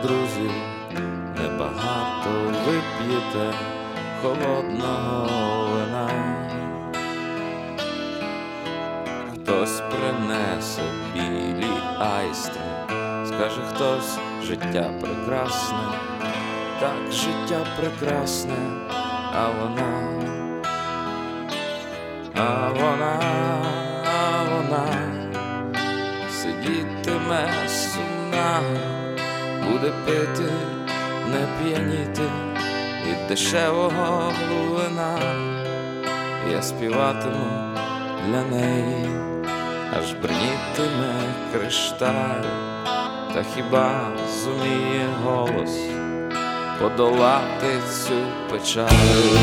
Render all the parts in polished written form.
друзів, небагато вип'єте холодного вина. Хтось принесе білі айстри, скаже хтось: життя прекрасне, так, життя прекрасне, а вона сидітиме сумна, буде пити, не п'яніти від дешевого вина. Я співатиму для неї, аж бринітиме кришталь, та хіба зуміє голос подолати цю печаль?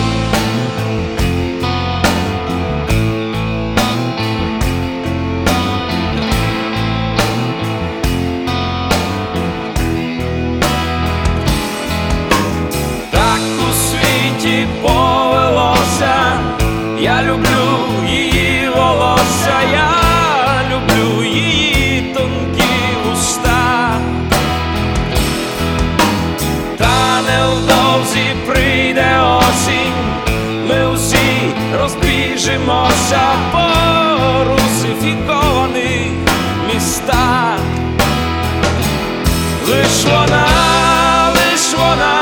Повелося, я люблю її волосся, я люблю її тонкі вуста. Та невдовзі прийде осінь, ми усі розбіжимося по русифікованих містах. Лиш вона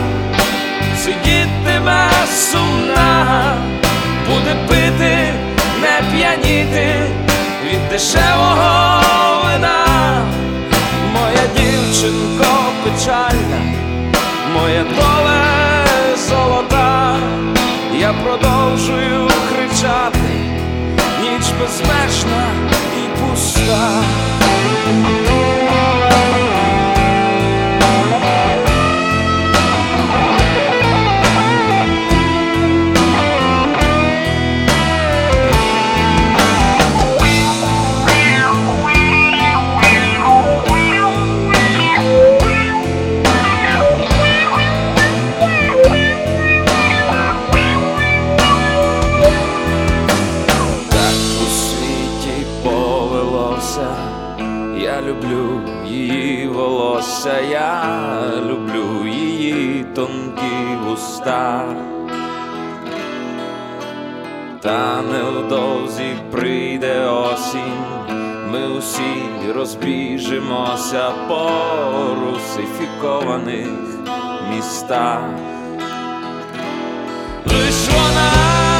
сидітиме сумна, буде пити, не п'яніти від дешевого вина. Моя дівчинко печальна, моя доля золота. Я продовжую кричати, ніч безмежна і пуста. Я люблю її волосся, я люблю її тонкі вуста. Та невдовзі прийде осінь, ми усі розбіжимося по русифікованих містах. Лиш вона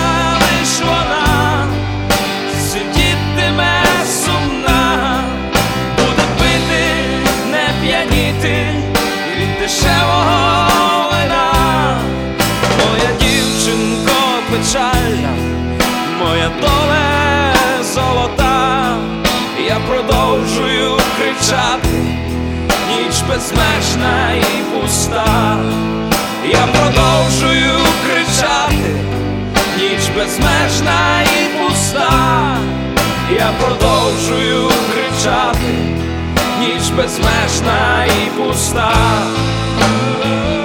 сидітиме сумна, буде пити, не п'яніти від дешевого вина. Моя дівчинко печальна, моя доля золота. Я продовжую кричати, ніч безмежна і пуста. Я продовжую кричати, ніч безмежна і пуста. Я продовжую кричати, ніч безмежна і пуста.